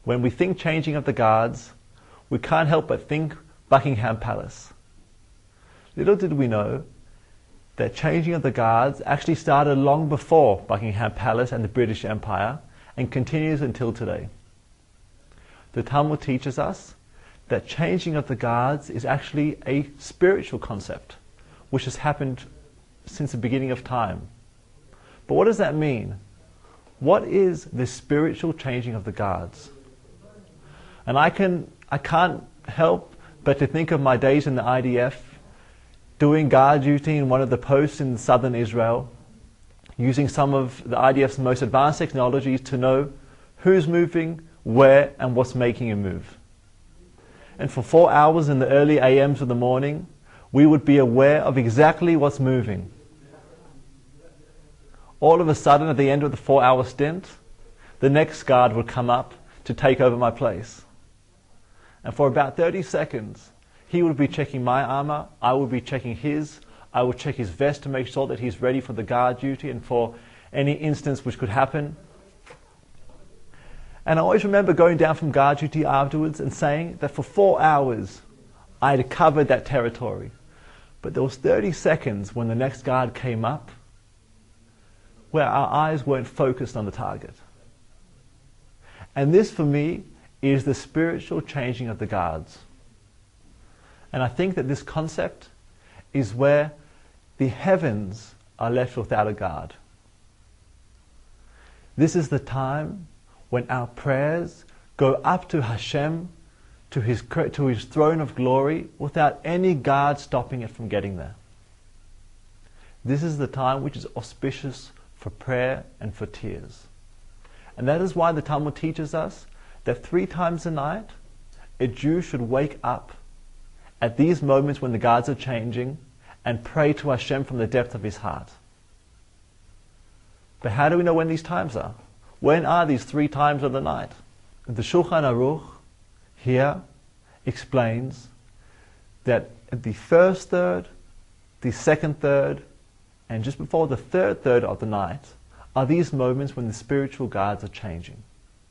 when we think changing of the guards, we can't help but think Buckingham Palace. Little did we know that changing of the guards actually started long before Buckingham Palace and the British Empire and continues until today. The Talmud teaches us that changing of the guards is actually a spiritual concept which has happened since the beginning of time. But what does that mean? What is this spiritual changing of the guards? And I can't help but to think of my days in the IDF, doing guard duty in one of the posts in southern Israel, using some of the IDF's most advanced technologies to know who's moving, where, and what's making a move. And for 4 hours in the early AMs of the morning, we would be aware of exactly what's moving. All of a sudden, at the end of the 4-hour stint, the next guard would come up to take over my place. And for about 30 seconds, he would be checking my armor, I would be checking his, I would check his vest to make sure that he's ready for the guard duty and for any instance which could happen. And I always remember going down from guard duty afterwards and saying that for 4 hours, I had covered that territory. But there was 30 seconds when the next guard came up where our eyes weren't focused on the target. And this, for me, is the spiritual changing of the guards. And I think that this concept is where the heavens are left without a guard. This is the time when our prayers go up to Hashem, to his throne of glory, without any guard stopping it from getting there. This is the time which is auspicious for prayer and for tears. And that is why the Talmud teaches us that 3 times a night, a Jew should wake up at these moments when the guards are changing and pray to Hashem from the depth of his heart. But how do we know when these times are? When are these 3 times of the night? The Shulchan Aruch here explains that at the first third, the second third, and just before the third third of the night are these moments when the spiritual guards are changing.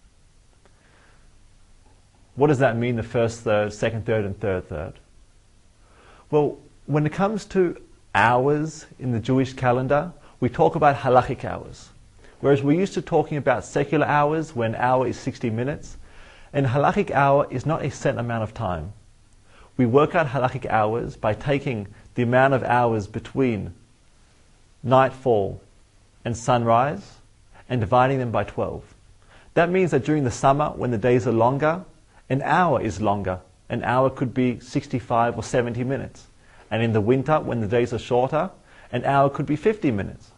What does that mean, the first third, second third, and third third? Well, when it comes to hours in the Jewish calendar, we talk about halachic hours. Whereas we're used to talking about secular hours, when an hour is 60 minutes, and halachic hour is not a set amount of time. We work out halachic hours by taking the amount of hours between nightfall and sunrise and dividing them by 12. That means that during the summer, when the days are longer, an hour is longer. An hour could be 65 or 70 minutes. And in the winter, when the days are shorter, an hour could be 50 minutes.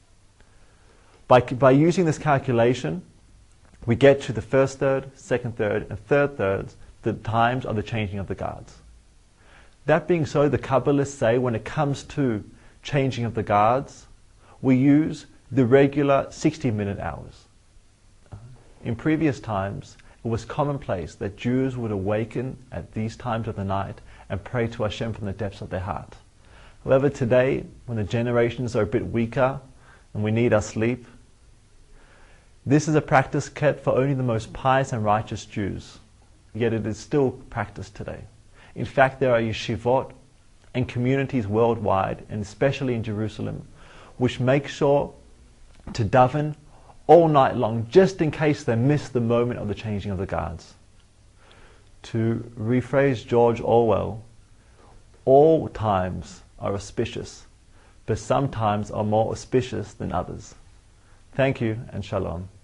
By using this calculation, we get to the first third, second third, and third thirds, the times of the changing of the guards. That being so, the Kabbalists say when it comes to changing of the guards, we use the regular 60-minute hours. In previous times, it was commonplace that Jews would awaken at these times of the night and pray to Hashem from the depths of their heart. However, today, when the generations are a bit weaker and we need our sleep, this is a practice kept for only the most pious and righteous Jews, yet it is still practiced today. In fact, there are yeshivot and communities worldwide, and especially in Jerusalem, which make sure to daven all night long, just in case they miss the moment of the changing of the guards. To rephrase George Orwell, all times are auspicious, but some times are more auspicious than others. Thank you and shalom.